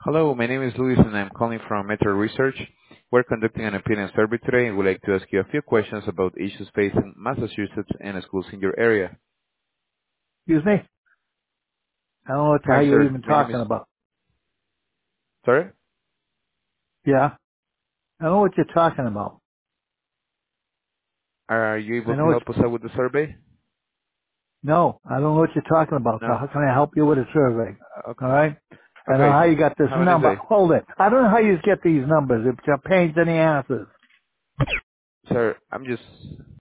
Hello, my name is Luis, and I'm calling from Metro Research. We're conducting an opinion survey today, and would like to ask you a few questions about issues facing Massachusetts and schools in your area. Excuse me? I don't know what the Hi, hell you're sir. even My name is... talking about. Sorry? Yeah? I don't know what you're talking about. Are you I able know to what help us out with the survey? no, I don't know what you're talking about. So No? how can I help you with a survey? Okay. Alright? I don't know Okay. how you got this Have a nice number. day. Hold it. I don't know how you get these numbers. It's a pain in the asses. Sir, I'm just